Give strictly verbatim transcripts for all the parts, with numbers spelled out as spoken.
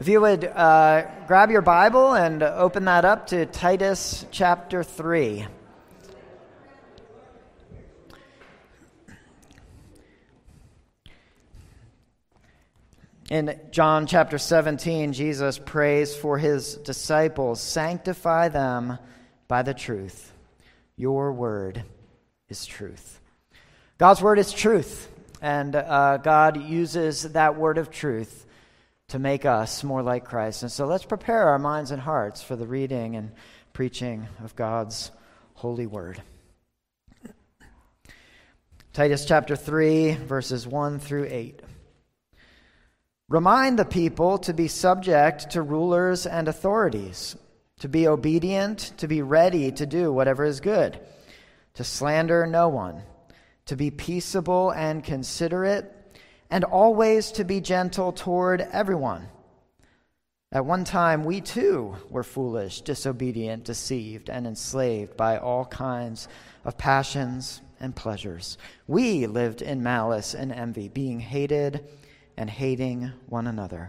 If you would uh, grab your Bible and open that up to Titus chapter three. In John chapter seventeen, Jesus prays for his disciples, "Sanctify them by the truth. Your word is truth." God's word is truth, and uh, God uses that word of truth to make us more like Christ. And so let's prepare our minds and hearts for the reading and preaching of God's holy word. Titus chapter three, verses one through eight. Remind the people to be subject to rulers and authorities, to be obedient, to be ready to do whatever is good, to slander no one, to be peaceable and considerate, and always to be gentle toward everyone. At one time we too were foolish, disobedient, deceived, and enslaved by all kinds of passions and pleasures. We lived in malice and envy, being hated and hating one another.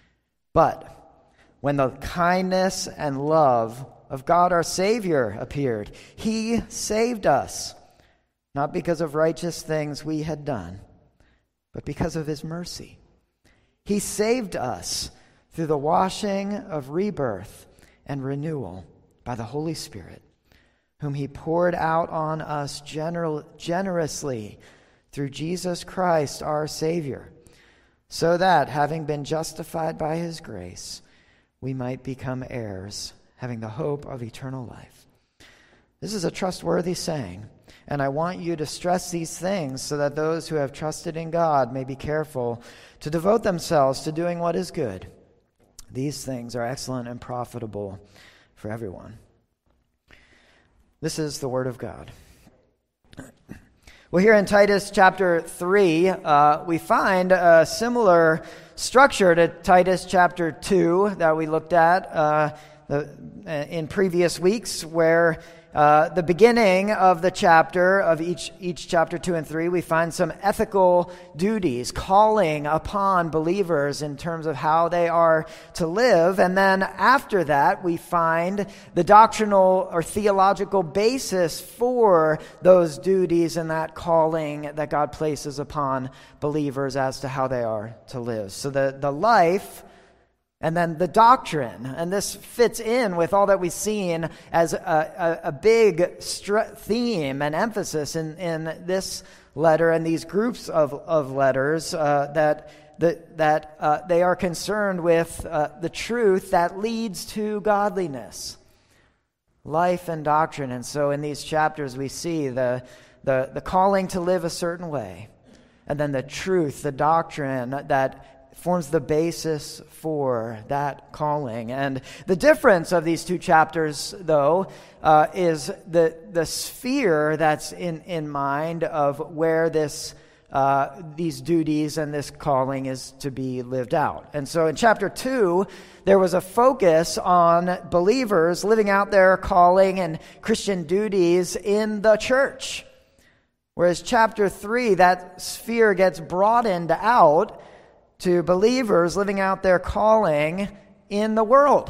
But when the kindness and love of God our Savior appeared, he saved us, not because of righteous things we had done, but because of his mercy. He saved us through the washing of rebirth and renewal by the Holy Spirit, whom he poured out on us gener- generously through Jesus Christ our Savior, so that, having been justified by his grace, we might become heirs, having the hope of eternal life. This is a trustworthy saying, and I want you to stress these things so that those who have trusted in God may be careful to devote themselves to doing what is good. These things are excellent and profitable for everyone. This is the word of God. Well, here in Titus chapter three, uh, we find a similar structure to Titus chapter two that we looked at uh, the, in previous weeks, where Uh, the beginning of the chapter, of each each chapter two and three, we find some ethical duties calling upon believers in terms of how they are to live. And then after that, we find the doctrinal or theological basis for those duties and that calling that God places upon believers as to how they are to live. So the, the life and then the doctrine, and this fits in with all that we've seen as a, a, a big str- theme and emphasis in, in this letter and these groups of, of letters, uh, that the, that uh, they are concerned with uh, the truth that leads to godliness, life and doctrine. And so in these chapters we see the, the, the calling to live a certain way, and then the truth, the doctrine that forms the basis for that calling. And the difference of these two chapters, though, uh, is the the sphere that's in, in mind of where this uh, these duties and this calling is to be lived out. And so in chapter two, there was a focus on believers living out their calling and Christian duties in the church. Whereas chapter three, that sphere gets broadened out to believers living out their calling in the world.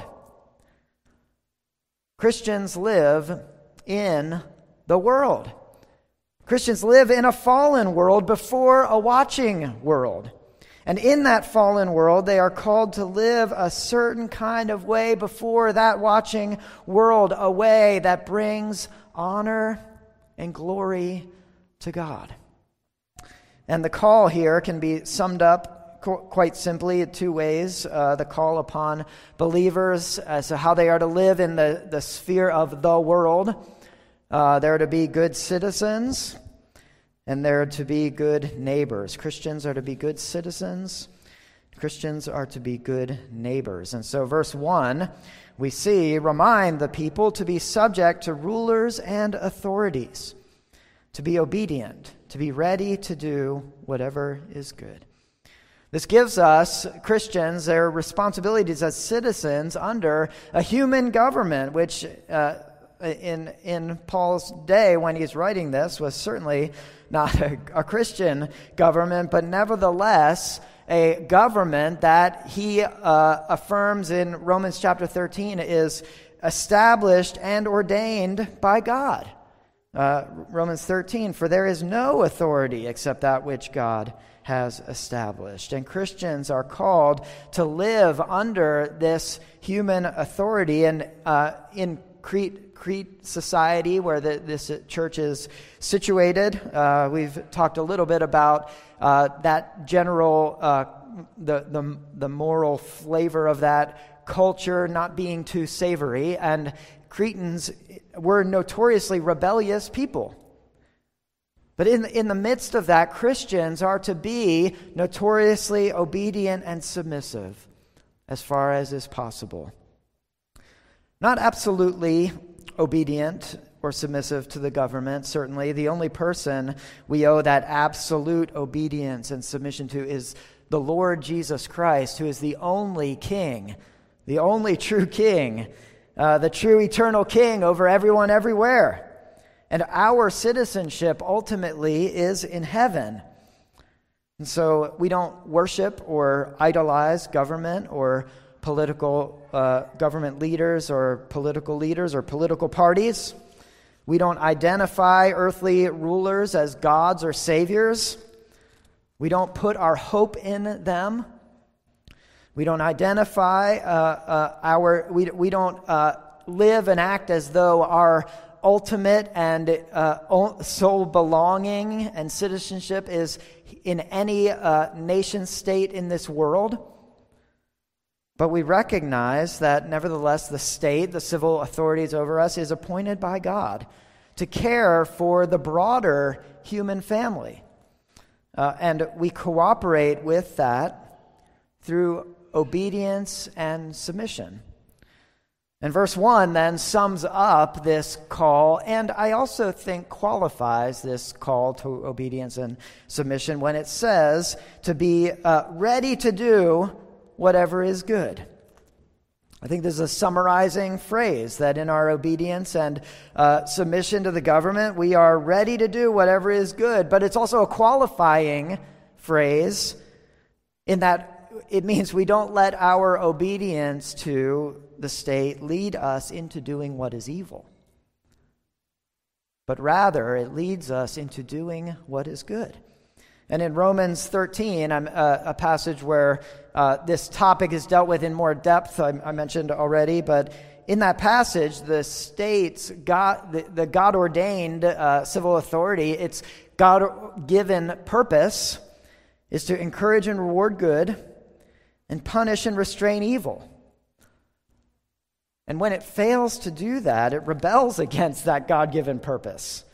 Christians live in the world. Christians live in a fallen world before a watching world. And in that fallen world, they are called to live a certain kind of way before that watching world, a way that brings honor and glory to God. And the call here can be summed up quite simply two ways. Uh, the call upon believers as to how they are to live in the, the sphere of the world. Uh, they're to be good citizens, and they're to be good neighbors. Christians are to be good citizens. Christians are to be good neighbors. And so verse one, we see, remind the people to be subject to rulers and authorities, to be obedient, to be ready to do whatever is good. This gives us, Christians, their responsibilities as citizens under a human government, which uh, in in Paul's day when he's writing this was certainly not a, a Christian government, but nevertheless a government that he uh, affirms in Romans chapter thirteen is established and ordained by God. Uh, Romans thirteen, for there is no authority except that which God has established. And Christians are called to live under this human authority. And uh, in Crete, Crete society, where the, this church is situated, uh, we've talked a little bit about uh, that general, uh, the, the the moral flavor of that culture not being too savory. And Cretans were notoriously rebellious people. But in, in the midst of that, Christians are to be notoriously obedient and submissive as far as is possible. Not absolutely obedient or submissive to the government, certainly. The only person we owe that absolute obedience and submission to is the Lord Jesus Christ, who is the only king, the only true king, uh, the true eternal king over everyone everywhere. And our citizenship ultimately is in heaven. And so we don't worship or idolize government or political uh, government leaders or political leaders or political parties. We don't identify earthly rulers as gods or saviors. We don't put our hope in them. We don't identify uh, uh, our, we, we don't uh, live and act as though our ultimate and uh, sole belonging and citizenship is in any uh, nation state in this world. But we recognize that nevertheless the state, the civil authorities over us, is appointed by God to care for the broader human family. Uh, and we cooperate with that through obedience and submission. And verse one then sums up this call, and I also think qualifies this call to obedience and submission when it says to be uh, ready to do whatever is good. I think this is a summarizing phrase that in our obedience and uh, submission to the government, we are ready to do whatever is good. But it's also a qualifying phrase in that it means we don't let our obedience to the state lead us into doing what is evil, but rather it leads us into doing what is good. And in Romans thirteen, I'm, uh, a passage where uh, this topic is dealt with in more depth, I, I mentioned already, but in that passage, the state's God, the, the God-ordained uh, civil authority, its God-given purpose is to encourage and reward good and punish and restrain evil. And when it fails to do that, it rebels against that God-given purpose.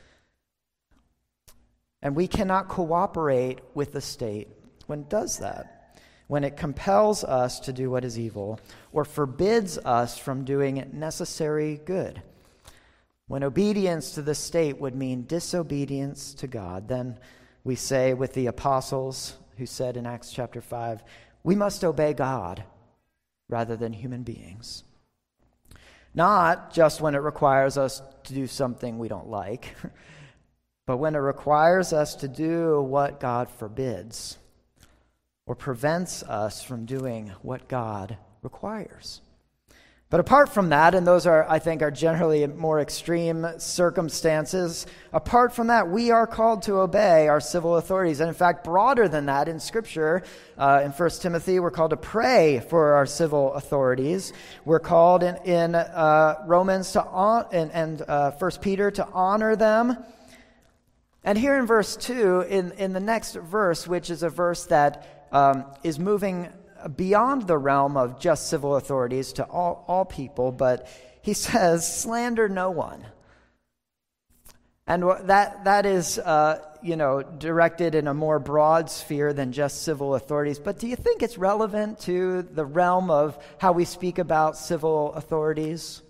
And we cannot cooperate with the state when it does that, when it compels us to do what is evil or forbids us from doing necessary good. When obedience to the state would mean disobedience to God, then we say with the apostles who said in Acts chapter five, we must obey God rather than human beings. Not just when it requires us to do something we don't like, but when it requires us to do what God forbids or prevents us from doing what God requires. But apart from that, and those are, I think, are generally more extreme circumstances, apart from that, we are called to obey our civil authorities. And in fact, broader than that in Scripture, uh, in First Timothy, we're called to pray for our civil authorities. We're called in, in uh, Romans to on, and, and uh, First Peter to honor them. And here in verse two, in, in the next verse, which is a verse that um, is moving beyond the realm of just civil authorities to all, all people, but he says, slander no one. And that that is, uh, you know, directed in a more broad sphere than just civil authorities. But do you think it's relevant to the realm of how we speak about civil authorities?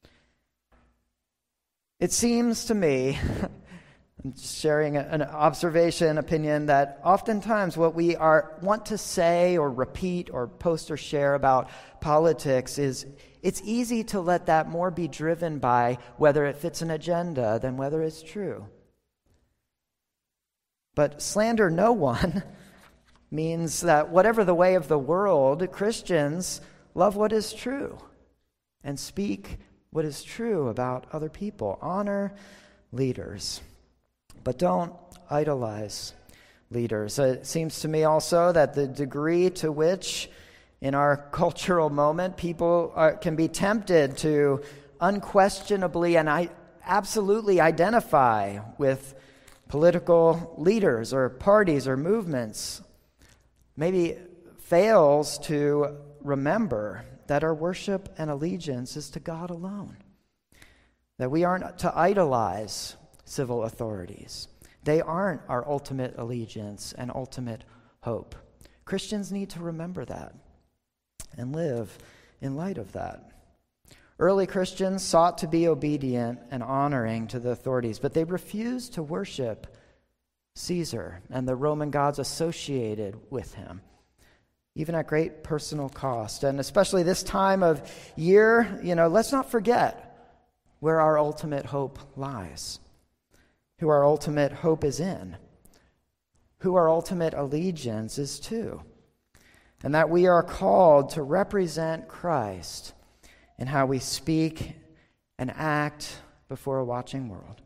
It seems to me, I'm just sharing an observation, opinion, that oftentimes what we are want to say or repeat or post or share about politics is it's easy to let that more be driven by whether it fits an agenda than whether it's true. But slander no one means that whatever the way of the world, Christians love what is true and speak what is true about other people. Honor leaders, but don't idolize leaders. It seems to me also that the degree to which in our cultural moment people are, can be tempted to unquestionably and I absolutely identify with political leaders or parties or movements, maybe fails to remember that our worship and allegiance is to God alone. That we aren't to idolize civil authorities. They aren't our ultimate allegiance and ultimate hope. Christians need to remember that and live in light of that. Early Christians sought to be obedient and honoring to the authorities, but they refused to worship Caesar and the Roman gods associated with him, even at great personal cost. And especially this time of year, you know, let's not forget where our ultimate hope lies, who our ultimate hope is in, who our ultimate allegiance is to, and that we are called to represent Christ in how we speak and act before a watching world.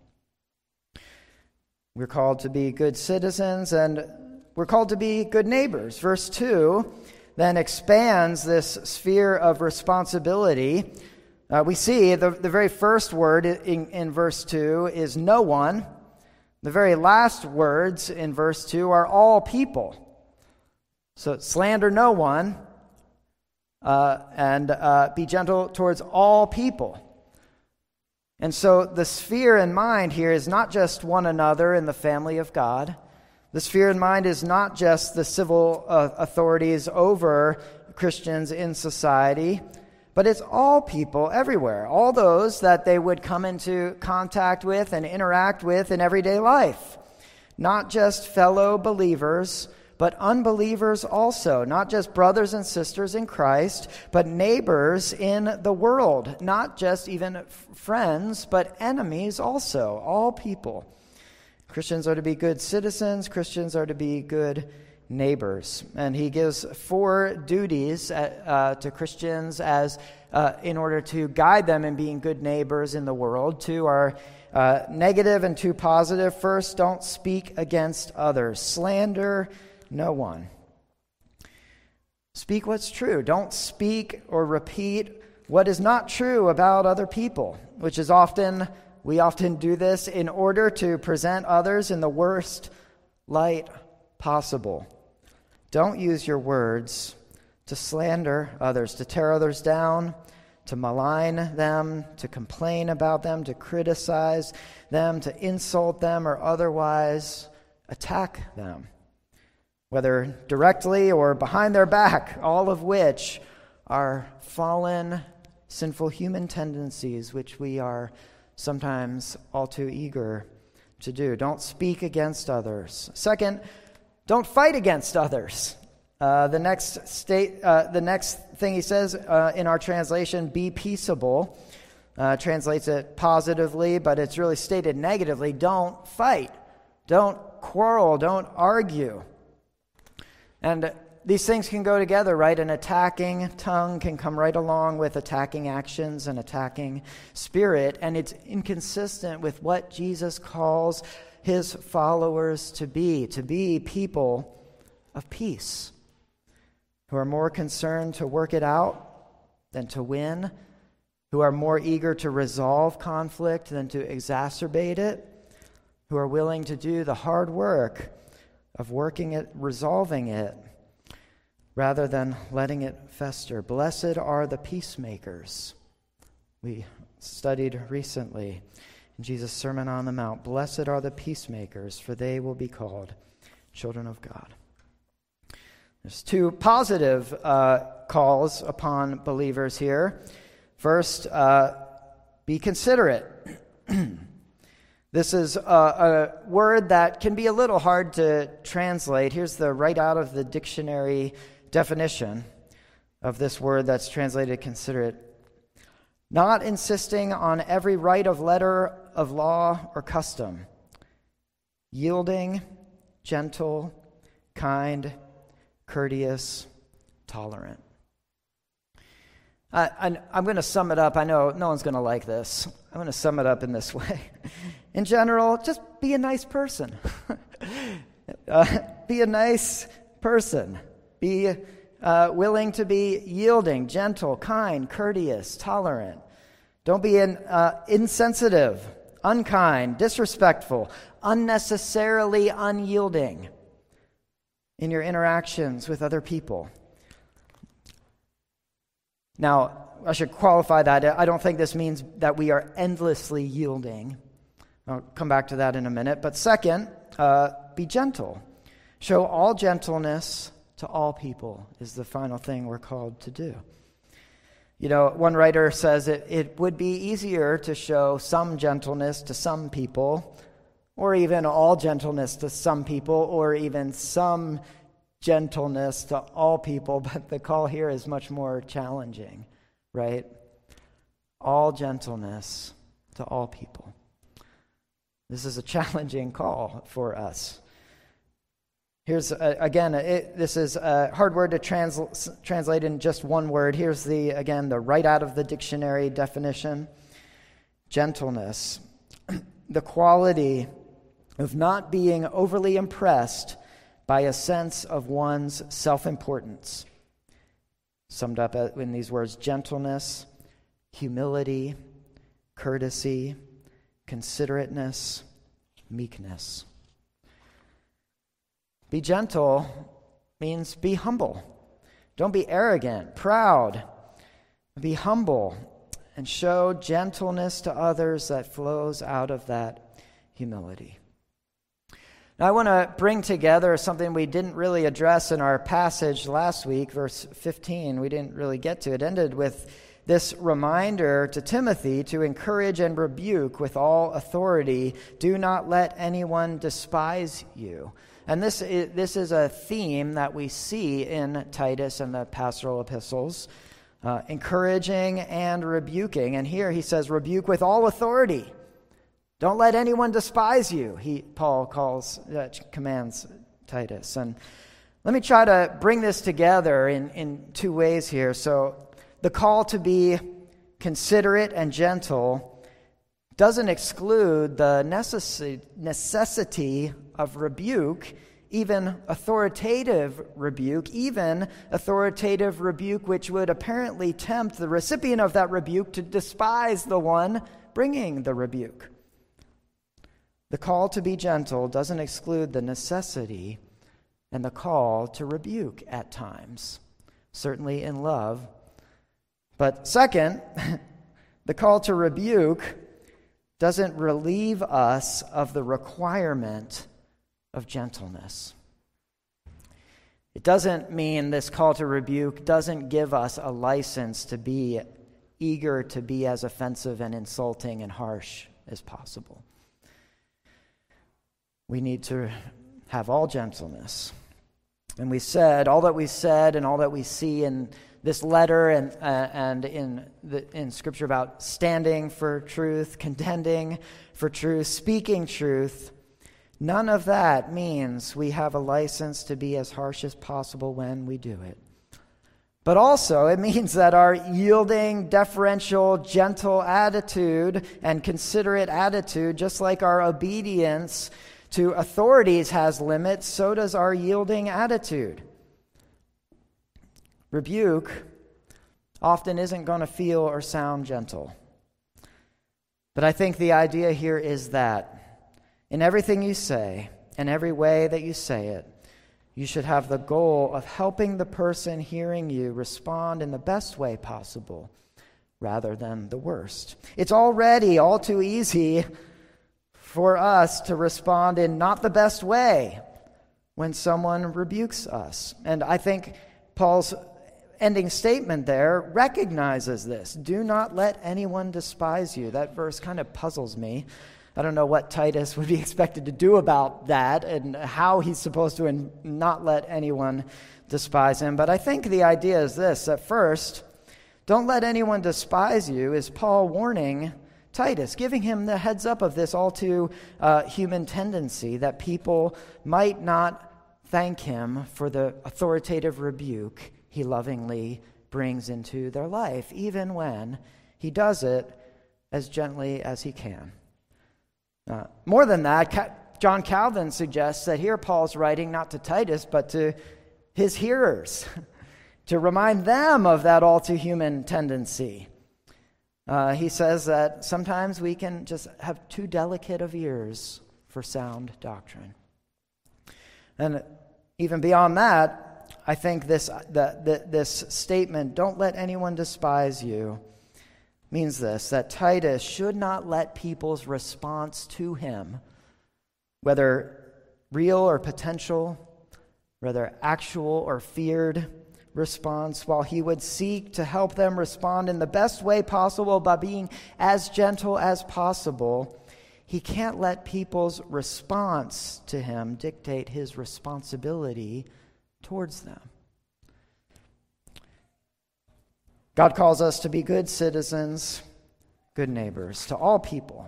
We're called to be good citizens, and we're called to be good neighbors. Verse two then expands this sphere of responsibility. Uh, we see the, the very first word in, in verse two is no one. The very last words in verse two are all people. So slander no one, uh, and uh, be gentle towards all people. And so the sphere in mind here is not just one another in the family of God. The sphere in mind is not just the civil uh, authorities over Christians in society, but it's all people everywhere, all those that they would come into contact with and interact with in everyday life. Not just fellow believers, but unbelievers also. Not just brothers and sisters in Christ, but neighbors in the world. Not just even f- friends, but enemies also. All people. Christians are to be good citizens. Christians are to be good neighbors. And he gives four duties uh, to Christians as uh, in order to guide them in being good neighbors in the world. Two are uh, negative and two positive. First, don't speak against others. Slander no one. Speak what's true. Don't speak or repeat what is not true about other people, which is often, we often do this in order to present others in the worst light possible. Don't use your words to slander others, to tear others down, to malign them, to complain about them, to criticize them, to insult them, or otherwise attack them, whether directly or behind their back, all of which are fallen, sinful human tendencies which we are sometimes all too eager to do. Don't speak against others. Second, don't fight against others. Uh, the next state, uh, the next thing he says uh, in our translation, be peaceable, uh, translates it positively, but it's really stated negatively. Don't fight. Don't quarrel. Don't argue. And these things can go together, right? An attacking tongue can come right along with attacking actions and attacking spirit, and it's inconsistent with what Jesus calls his followers to be, to be people of peace, who are more concerned to work it out than to win, who are more eager to resolve conflict than to exacerbate it, who are willing to do the hard work of working it, resolving it, rather than letting it fester. Blessed are the peacemakers. We studied recently in Jesus' Sermon on the Mount. Blessed are the peacemakers, for they will be called children of God. There's two positive uh, calls upon believers here. First, uh, be considerate. This is a, a word that can be a little hard to translate. Here's the right out of the dictionary definition of this word that's translated considerate. Not insisting on every right of letter of law or custom. Yielding, gentle, kind, courteous, tolerant. I, I, I'm going to sum it up. I know no one's going to like this. I'm going to sum it up in this way. In general, just be a nice person. uh, be a nice person. Be uh, willing to be yielding, gentle, kind, courteous, tolerant. Don't be in, uh, insensitive, unkind, disrespectful, unnecessarily unyielding in your interactions with other people. Now, I should qualify that. I don't think this means that we are endlessly yielding. I'll come back to that in a minute. But second, uh, be gentle. Show all gentleness to all people is the final thing we're called to do. You know, one writer says it, it would be easier to show some gentleness to some people, or even all gentleness to some people, or even some gentleness to all people, but the call here is much more challenging, right? All gentleness to all people. This is a challenging call for us. Here's, uh, again, it, this is a hard word to transl- translate in just one word. Here's the, again, the right out of the dictionary definition. Gentleness, the quality of not being overly impressed by a sense of one's self-importance. Summed up in these words: gentleness, humility, courtesy, considerateness, meekness. Be gentle means be humble. Don't be arrogant, proud. Be humble and show gentleness to others that flows out of that humility. Now, I want to bring together something we didn't really address in our passage last week, verse fifteen. We didn't really get to it. It ended with this reminder to Timothy to encourage and rebuke with all authority. Do not let anyone despise you. And this is, this is a theme that we see in Titus and the pastoral epistles, uh, encouraging and rebuking. And here he says, rebuke with all authority. Don't let anyone despise you, he Paul calls, uh, commands Titus. And let me try to bring this together in, in two ways here. So the call to be considerate and gentle doesn't exclude the necessi- necessity of rebuke, even authoritative rebuke, even authoritative rebuke which would apparently tempt the recipient of that rebuke to despise the one bringing the rebuke. The call to be gentle doesn't exclude the necessity and the call to rebuke at times, certainly in love. But second, the call to rebuke doesn't relieve us of the requirement of gentleness. It doesn't mean this call to rebuke doesn't give us a license to be eager to be as offensive and insulting and harsh as possible. We need to have all gentleness. And we said, all that we said and all that we see in this letter and uh, and in the in Scripture about standing for truth, contending for truth, speaking truth, none of that means we have a license to be as harsh as possible when we do it. But also, it means that our yielding, deferential, gentle attitude and considerate attitude, just like our obedience to authorities has limits, so does our yielding attitude. Rebuke often isn't going to feel or sound gentle. But I think the idea here is that in everything you say, in every way that you say it, you should have the goal of helping the person hearing you respond in the best way possible rather than the worst. It's already all too easy for us to respond in not the best way when someone rebukes us. And I think Paul's ending statement there recognizes this. Do not let anyone despise you. That verse kind of puzzles me. I don't know what Titus would be expected to do about that and how he's supposed to not let anyone despise him. But I think the idea is this. At first, don't let anyone despise you is Paul warning Titus, giving him the heads up of this all too uh, human tendency that people might not thank him for the authoritative rebuke he lovingly brings into their life, even when he does it as gently as he can. Uh, more than that, Ca- John Calvin suggests that here Paul's writing not to Titus, but to his hearers, to remind them of that all-too-human tendency. Uh, he says that sometimes we can just have too delicate of ears for sound doctrine. And even beyond that, I think this that, that this statement, "Don't let anyone despise you," means this, that Titus should not let people's response to him, whether real or potential, whether actual or feared response, while he would seek to help them respond in the best way possible by being as gentle as possible, he can't let people's response to him dictate his responsibility towards them. God calls us to be good citizens, good neighbors, to all people,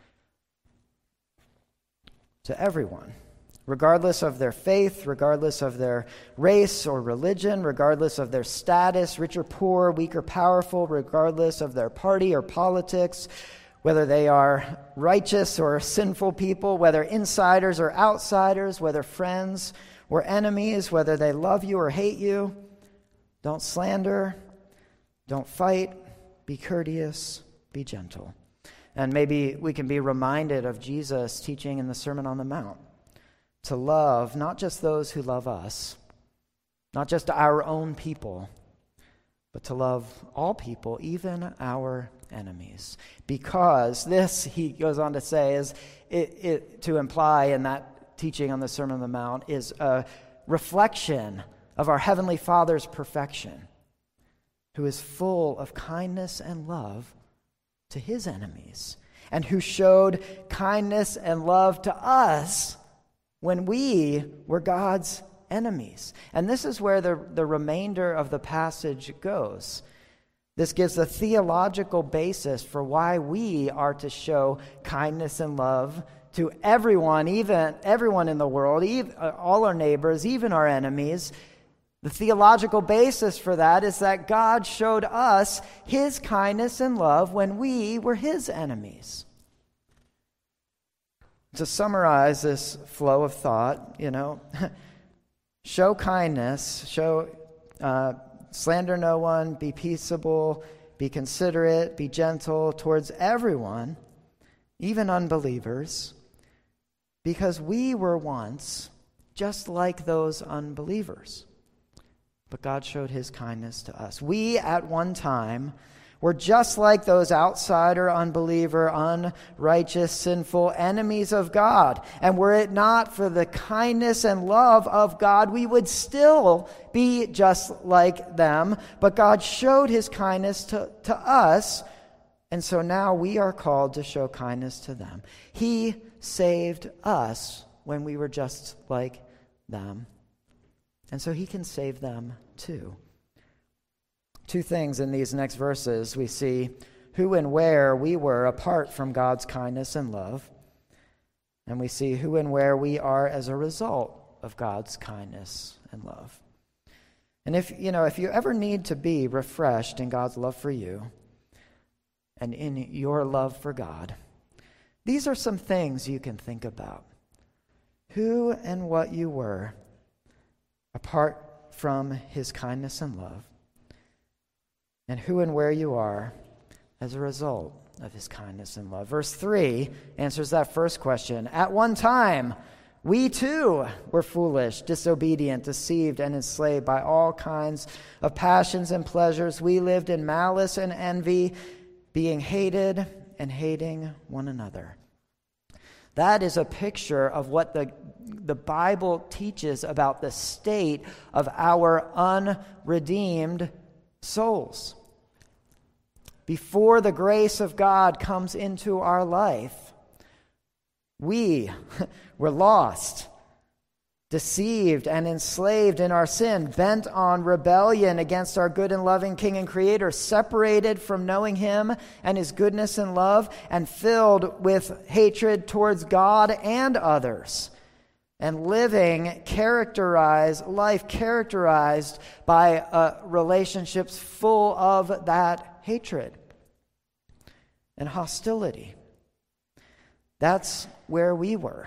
to everyone, regardless of their faith, regardless of their race or religion, regardless of their status, rich or poor, weak or powerful, regardless of their party or politics, whether they are righteous or sinful people, whether insiders or outsiders, whether friends or enemies, whether they love you or hate you. Don't slander, don't fight, be courteous, be gentle. And maybe we can be reminded of Jesus' teaching in the Sermon on the Mount, to love not just those who love us, not just our own people, but to love all people, even our enemies. Because this, he goes on to say, is it, it to imply in that teaching on the Sermon on the Mount is a reflection of our Heavenly Father's perfection, who is full of kindness and love to his enemies, and who showed kindness and love to us when we were God's enemies. And this is where the, the remainder of the passage goes. This gives a theological basis for why we are to show kindness and love to everyone, even everyone in the world, even, all our neighbors, even our enemies. The theological basis for that is that God showed us his kindness and love when we were his enemies. To summarize this flow of thought, you know, show kindness, show, uh, slander no one, be peaceable, be considerate, be gentle towards everyone, even unbelievers, because we were once just like those unbelievers. But God showed his kindness to us. We, at one time, were just like those outsider, unbeliever, unrighteous, sinful enemies of God. And were it not for the kindness and love of God, we would still be just like them. But God showed his kindness to, to us, and so now we are called to show kindness to them. He saved us when we were just like them. And so he can save them too. Two things in these next verses. We see who and where we were apart from God's kindness and love. And we see who and where we are as a result of God's kindness and love. And if, you know, if you ever need to be refreshed in God's love for you and in your love for God, these are some things you can think about. Who and what you were apart from his kindness and love, and who and where you are as a result of his kindness and love. Verse three answers that first question. At one time, we too were foolish, disobedient, deceived, and enslaved by all kinds of passions and pleasures. We lived in malice and envy, being hated and hating one another. That is a picture of what the, the Bible teaches about the state of our unredeemed souls. Before the grace of God comes into our life, we were lost, deceived, and enslaved in our sin, bent on rebellion against our good and loving King and Creator, separated from knowing him and his goodness and love, and filled with hatred towards God and others. and living characterized, life characterized by uh, relationships full of that hatred and hostility. That's where we were.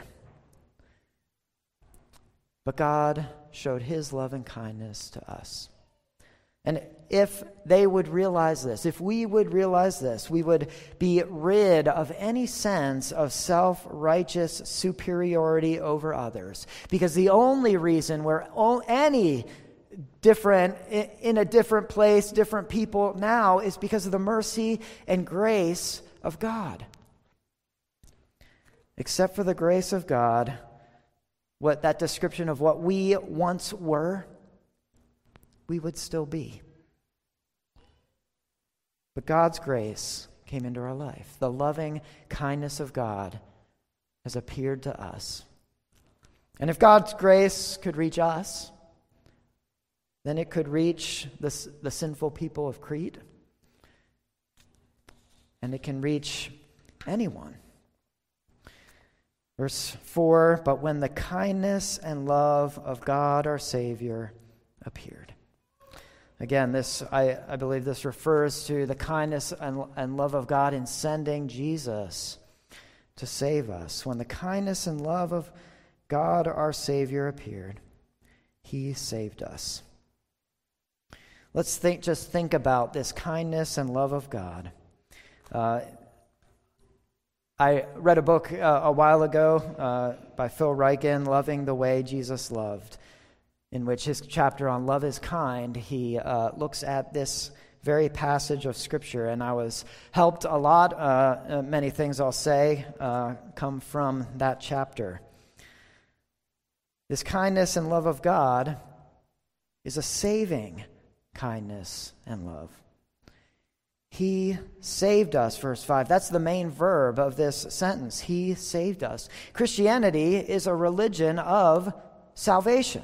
But God showed his love and kindness to us. And if they would realize this, if we would realize this, we would be rid of any sense of self-righteous superiority over others. Because the only reason we're any different, in a different place, different people now, is because of the mercy and grace of God. Except for the grace of God, what that description of what we once were, we would still be. But God's grace came into our life. The loving kindness of God has appeared to us. And if God's grace could reach us, then it could reach the, the sinful people of Crete. And it can reach anyone. Verse four, but when the kindness and love of God our Savior appeared. Again, this I, I believe this refers to the kindness and, and love of God in sending Jesus to save us. When the kindness and love of God our Savior appeared, he saved us. Let's think, just think about this kindness and love of God. Uh, I read a book uh, a while ago uh, by Phil Ryken, Loving the Way Jesus Loved, in which his chapter on love is kind, he uh, looks at this very passage of Scripture, and I was helped a lot. Uh, many things I'll say uh, come from that chapter. This kindness and love of God is a saving kindness and love. He saved us, verse five. That's the main verb of this sentence. He saved us. Christianity is a religion of salvation.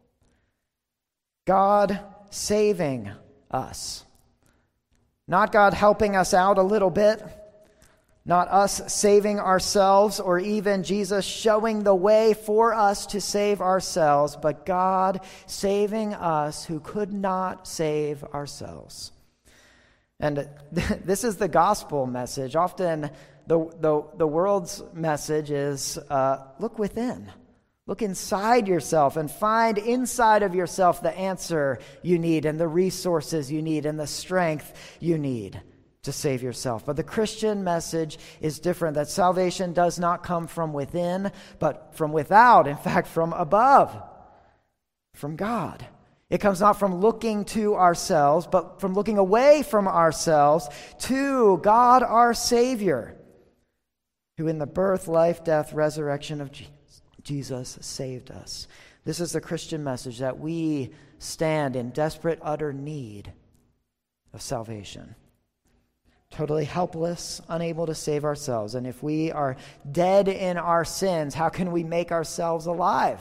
God saving us. Not God helping us out a little bit. Not us saving ourselves, or even Jesus showing the way for us to save ourselves, but God saving us who could not save ourselves. And this is the gospel message. Often the, the, the world's message is, uh, look within. Look inside yourself and find inside of yourself the answer you need and the resources you need and the strength you need to save yourself. But the Christian message is different, that salvation does not come from within, but from without, in fact, from above, from God. It comes not from looking to ourselves, but from looking away from ourselves to God our Savior, who in the birth, life, death, resurrection of Jesus saved us. This is the Christian message, that we stand in desperate, utter need of salvation. Totally helpless, unable to save ourselves. And if we are dead in our sins, how can we make ourselves alive?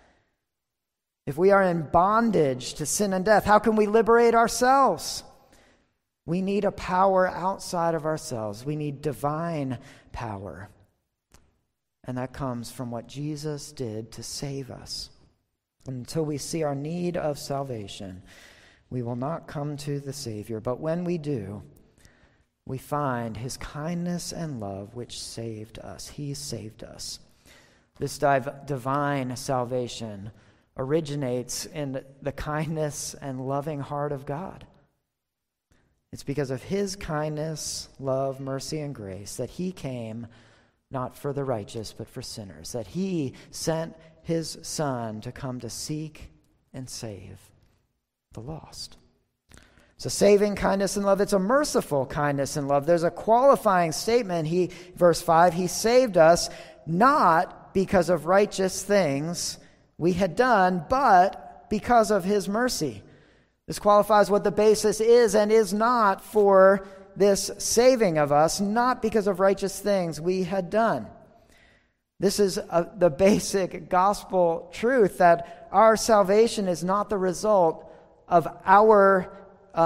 If we are in bondage to sin and death, how can we liberate ourselves? We need a power outside of ourselves. We need divine power. And that comes from what Jesus did to save us. Until we see our need of salvation, we will not come to the Savior. But when we do, we find his kindness and love which saved us. He saved us. This div- divine salvation originates in the kindness and loving heart of God. It's because of his kindness, love, mercy, and grace that he came not for the righteous, but for sinners, that he sent his Son to come to seek and save the lost. It's a saving kindness and love. It's a merciful kindness and love. There's a qualifying statement. He, verse five, he saved us not because of righteous things we had done, but because of his mercy. This qualifies what the basis is and is not for this saving of us, not because of righteous things we had done. This is a, the basic gospel truth, that our salvation is not the result of our uh,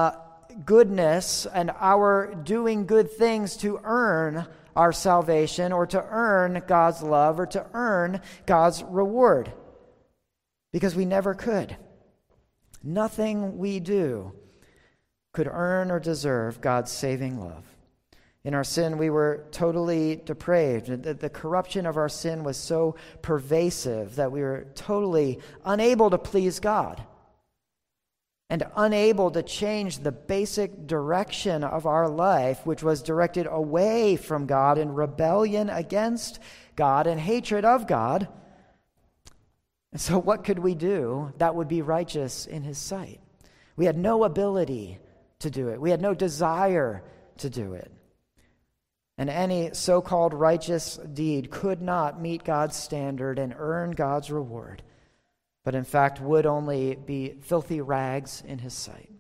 goodness and our doing good things to earn our salvation or to earn God's love or to earn God's reward, because we never could. Nothing we do could earn or deserve God's saving love. In our sin, we were totally depraved. The, the corruption of our sin was so pervasive that we were totally unable to please God and unable to change the basic direction of our life, which was directed away from God in rebellion against God and hatred of God. And so what could we do that would be righteous in His sight? We had no ability to do it. We had no desire to do it. And any so-called righteous deed could not meet God's standard and earn God's reward, but in fact would only be filthy rags in His sight.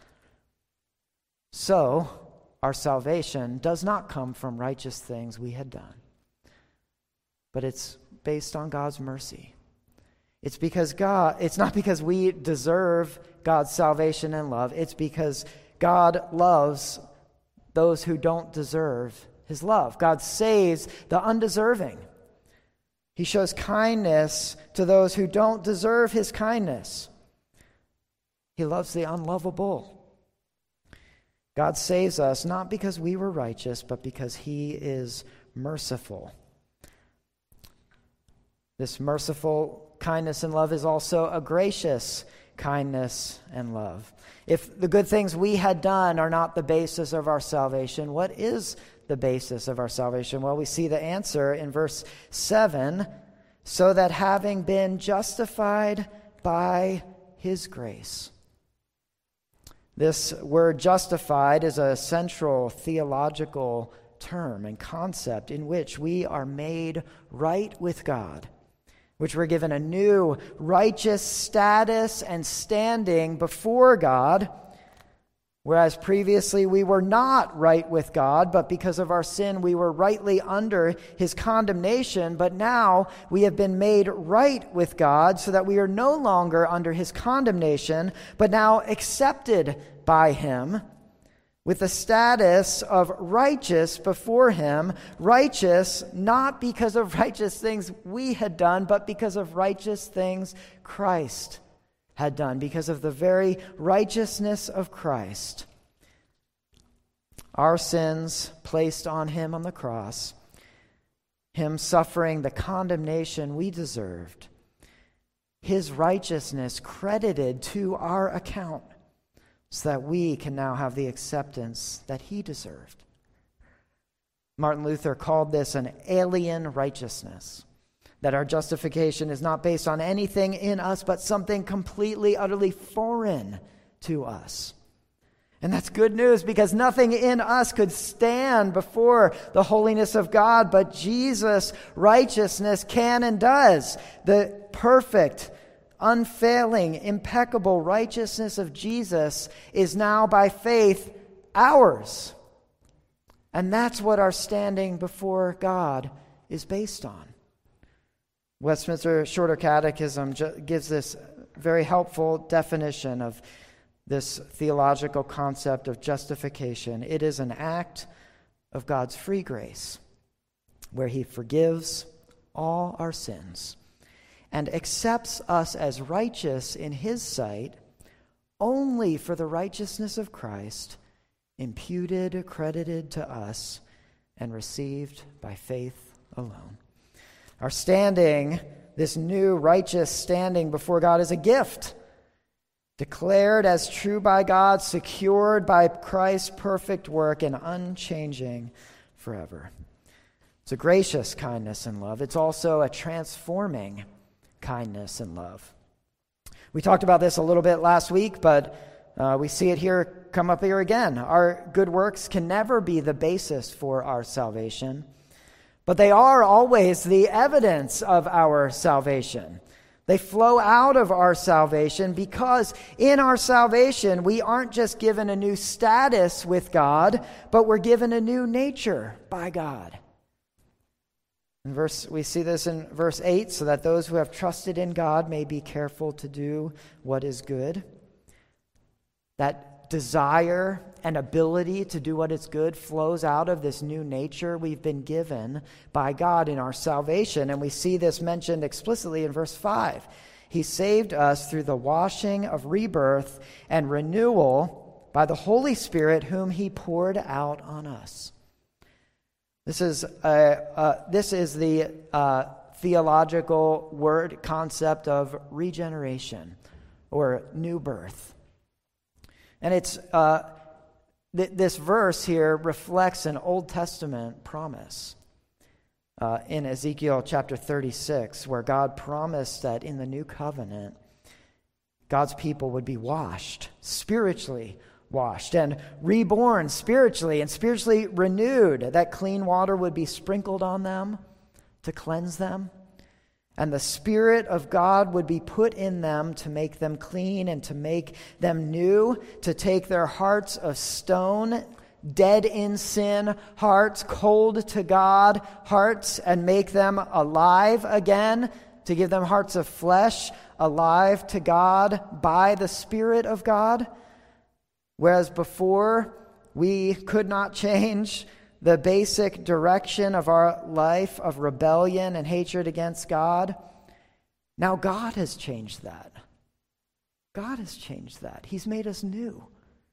So, our salvation does not come from righteous things we had done, but it's based on God's mercy. It's because God, it's not because we deserve God's salvation and love. It's because God loves those who don't deserve His love. God saves the undeserving. He shows kindness to those who don't deserve His kindness. He loves the unlovable. God saves us not because we were righteous, but because He is merciful. This merciful kindness and love is also a gracious kindness and love. If the good things we had done are not the basis of our salvation, what is the basis of our salvation? Well, we see the answer in verse seven, so that having been justified by His grace. This word justified is a central theological term and concept in which we are made right with God, which we're given a new righteous status and standing before God, whereas previously we were not right with God, but because of our sin we were rightly under His condemnation. But now we have been made right with God so that we are no longer under His condemnation, but now accepted by Him with the status of righteous before Him. Righteous not because of righteous things we had done, but because of righteous things Christ had done, because of the very righteousness of Christ. Our sins placed on Him on the cross, Him suffering the condemnation we deserved, His righteousness credited to our account, so that we can now have the acceptance that He deserved. Martin Luther called this an alien righteousness, that our justification is not based on anything in us, but something completely, utterly foreign to us. And that's good news, because nothing in us could stand before the holiness of God, but Jesus' righteousness can and does. The perfect, unfailing, impeccable righteousness of Jesus is now by faith ours. And that's what our standing before God is based on. Westminster Shorter Catechism gives this very helpful definition of this theological concept of justification. It is an act of God's free grace, where He forgives all our sins and accepts us as righteous in His sight only for the righteousness of Christ, imputed, credited to us, and received by faith alone. Our standing, this new righteous standing before God, is a gift, declared as true by God, secured by Christ's perfect work, and unchanging forever. It's a gracious kindness and love. It's also a transforming kindness and love. We talked about this a little bit last week, but uh, we see it here, come up here again. Our good works can never be the basis for our salvation, but they are always the evidence of our salvation. They flow out of our salvation, because in our salvation we aren't just given a new status with God, but we're given a new nature by God. In verse, we see this in verse eight, so that those who have trusted in God may be careful to do what is good. That desire and ability to do what is good flows out of this new nature we've been given by God in our salvation. And we see this mentioned explicitly in verse five. He saved us through the washing of rebirth and renewal by the Holy Spirit, whom he poured out on us. This is uh, uh, this is the uh, theological word concept of regeneration or new birth. And it's uh, th- this verse here reflects an Old Testament promise uh, in Ezekiel chapter thirty-six, where God promised that in the new covenant, God's people would be washed, spiritually washed, and reborn spiritually and spiritually renewed, that clean water would be sprinkled on them to cleanse them, and the Spirit of God would be put in them to make them clean and to make them new, to take their hearts of stone, dead in sin, hearts cold to God, hearts, and make them alive again, to give them hearts of flesh, alive to God by the Spirit of God. Whereas before, we could not change the basic direction of our life of rebellion and hatred against God. Now God has changed that. God has changed that. He's made us new.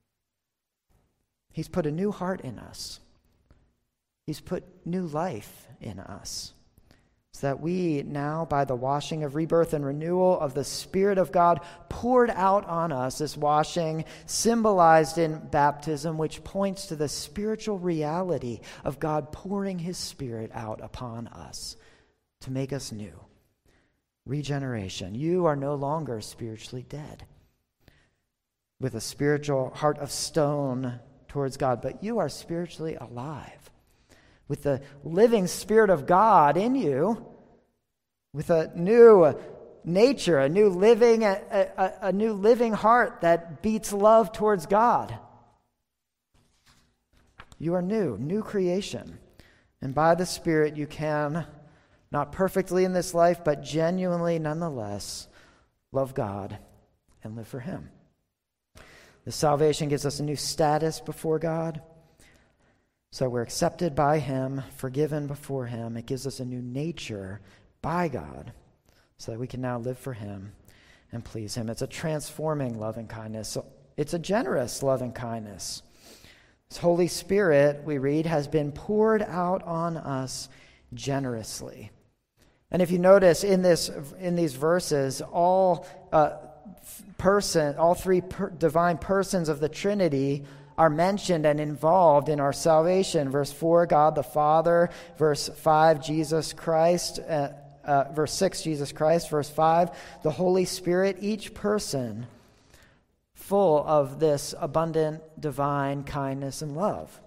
He's put a new heart in us. He's put new life in us, so that we now, by the washing of rebirth and renewal of the Spirit of God poured out on us, this washing symbolized in baptism, which points to the spiritual reality of God pouring his Spirit out upon us to make us new. Regeneration. You are no longer spiritually dead with a spiritual heart of stone towards God, but you are spiritually alive with the living Spirit of God in you, with a new nature, a new living, a, a, a new living heart that beats love towards God. You are new, new creation. And by the Spirit you can, not perfectly in this life, but genuinely nonetheless, love God and live for him. The salvation gives us a new status before God. So we're accepted by him, forgiven before him. It gives us a new nature by God so that we can now live for him and please him. It's a transforming love and kindness. So it's a generous love and kindness. His Holy Spirit, we read, has been poured out on us generously. And if you notice in this, in these verses, all uh, person, all three per- divine persons of the Trinity are mentioned and involved in our salvation. Verse four, God the Father. Verse five, Jesus Christ. Uh, uh, verse six, Jesus Christ. Verse five, the Holy Spirit. Each person full of this abundant divine kindness and love.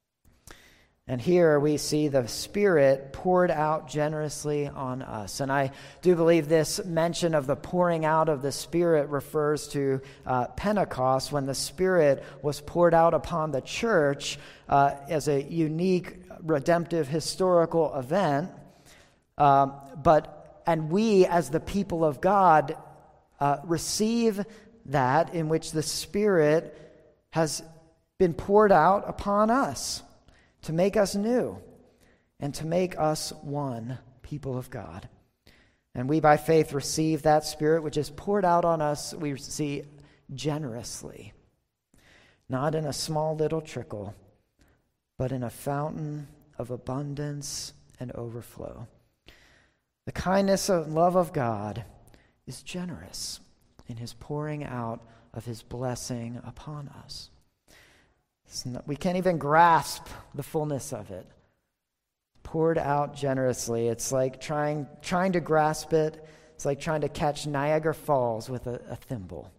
And here we see the Spirit poured out generously on us. And I do believe this mention of the pouring out of the Spirit refers to uh, Pentecost, when the Spirit was poured out upon the church uh, as a unique, redemptive, historical event. Um, but and we, as the people of God, uh, receive that in which the Spirit has been poured out upon us, to make us new and to make us one people of God. And we by faith receive that Spirit which is poured out on us, we see generously, not in a small little trickle, but in a fountain of abundance and overflow. The kindness and love of God is generous in his pouring out of his blessing upon us. Not, we can't even grasp the fullness of it. Poured out generously. It's like trying trying to grasp it. It's like trying to catch Niagara Falls with a, a thimble.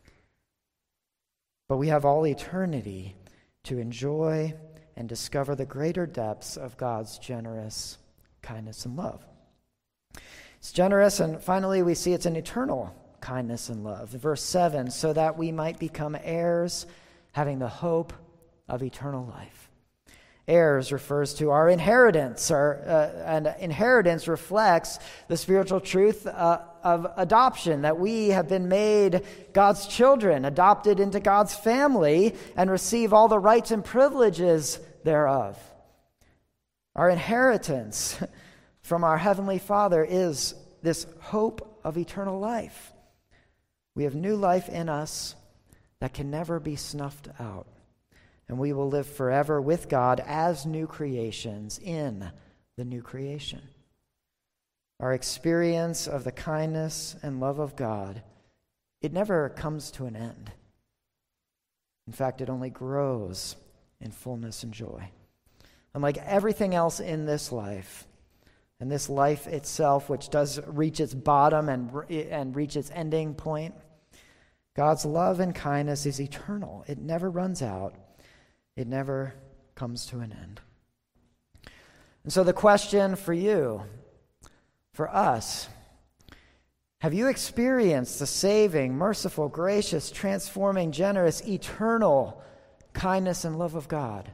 But we have all eternity to enjoy and discover the greater depths of God's generous kindness and love. It's generous, and finally we see it's an eternal kindness and love. Verse seven, so that we might become heirs, having the hope of eternal life. heirs refers to our inheritance, our, uh, and inheritance reflects the spiritual truth uh, of adoption, that we have been made God's children, adopted into God's family, and receive all the rights and privileges thereof. Our inheritance from our Heavenly Father is this hope of eternal life. We have new life in us that can never be snuffed out. And we will live forever with God as new creations in the new creation. Our experience of the kindness and love of God, it never comes to an end. In fact, it only grows in fullness and joy. Unlike everything else in this life, and this life itself, which does reach its bottom and, and reach its ending point, God's love and kindness is eternal. It never runs out. It never comes to an end. And so the question for you, for us, have you experienced the saving, merciful, gracious, transforming, generous, eternal kindness and love of God?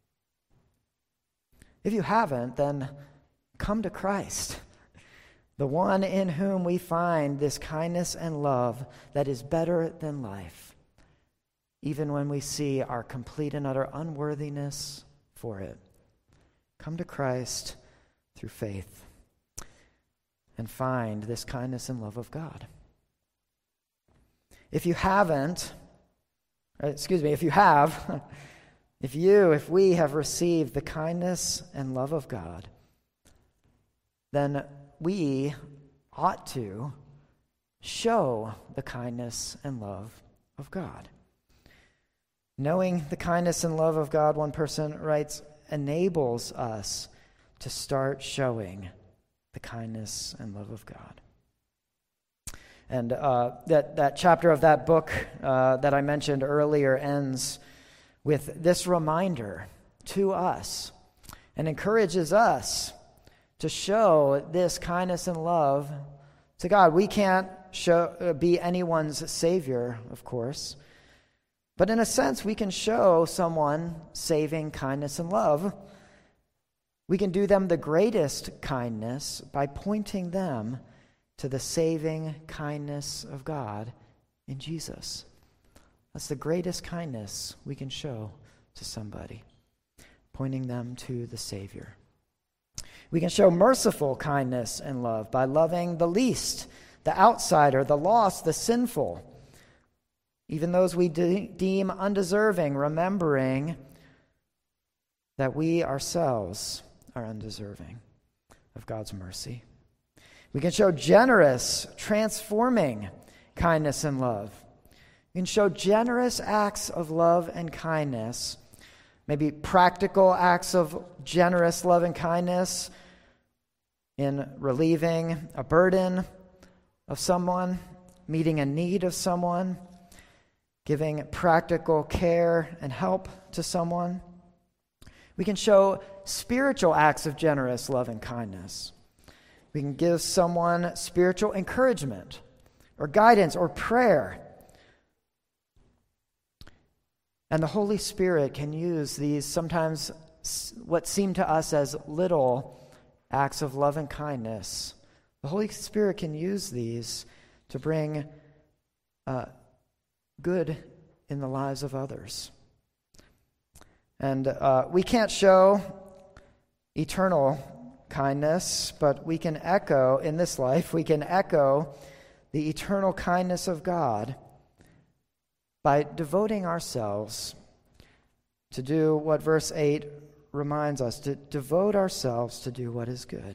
If you haven't, then come to Christ, the one in whom we find this kindness and love that is better than life, even when we see our complete and utter unworthiness for it. Come to Christ through faith and find this kindness and love of God. If you haven't, excuse me, if you have, if you, if we have received the kindness and love of God, then we ought to show the kindness and love of God. Knowing the kindness and love of God, one person writes, enables us to start showing the kindness and love of God. And uh, that, that chapter of that book uh, that I mentioned earlier ends with this reminder to us and encourages us to show this kindness and love to God. We can't show, be anyone's savior, of course, but in a sense, we can show someone saving kindness and love. We can do them the greatest kindness by pointing them to the saving kindness of God in Jesus. That's the greatest kindness we can show to somebody, pointing them to the Savior. We can show merciful kindness and love by loving the least, the outsider, the lost, the sinful, even those we de- deem undeserving, remembering that we ourselves are undeserving of God's mercy. We can show generous, transforming kindness and love. We can show generous acts of love and kindness, maybe practical acts of generous love and kindness in relieving a burden of someone, meeting a need of someone, giving practical care and help to someone. We can show spiritual acts of generous love and kindness. We can give someone spiritual encouragement or guidance or prayer. And the Holy Spirit can use these sometimes what seem to us as little acts of love and kindness. The Holy Spirit can use these to bring uh, good in the lives of others. And uh, we can't show eternal kindness, but we can echo, in this life, we can echo the eternal kindness of God by devoting ourselves to do what verse eight reminds us, to devote ourselves to do what is good.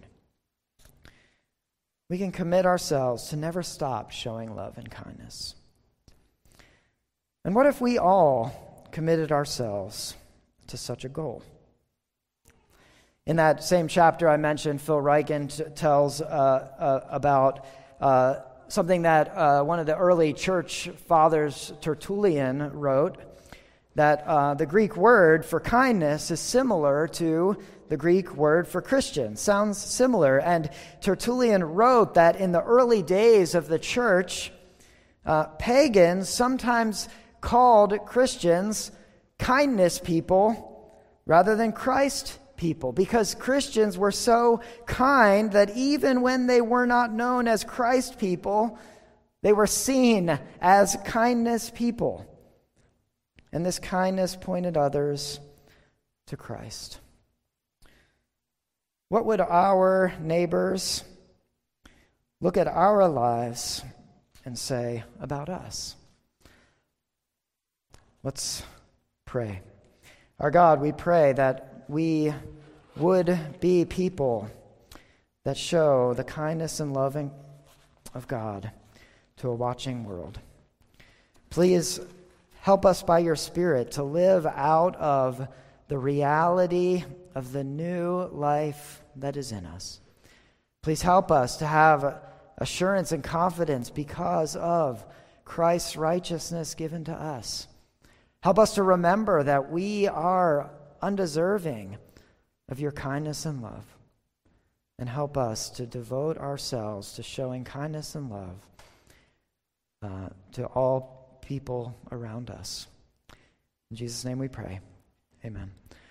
We can commit ourselves to never stop showing love and kindness. And what if we all committed ourselves to such a goal? In that same chapter I mentioned, Phil Ryken t- tells uh, uh, about uh, something that uh, one of the early church fathers, Tertullian, wrote, that uh, the Greek word for kindness is similar to the Greek word for Christian. Sounds similar. And Tertullian wrote that in the early days of the church, uh, pagans sometimes called Christians kindness people rather than Christ people, because Christians were so kind that even when they were not known as Christ people, they were seen as kindness people. And this kindness pointed others to Christ. What would our neighbors look at our lives and say about us? Let's pray. Our God, we pray that we would be people that show the kindness and loving of God to a watching world. Please help us by your Spirit to live out of the reality of the new life that is in us. Please help us to have assurance and confidence because of Christ's righteousness given to us. Help us to remember that we are undeserving of your kindness and love. And help us to devote ourselves to showing kindness and love uh, to all people around us. In Jesus' name we pray. Amen.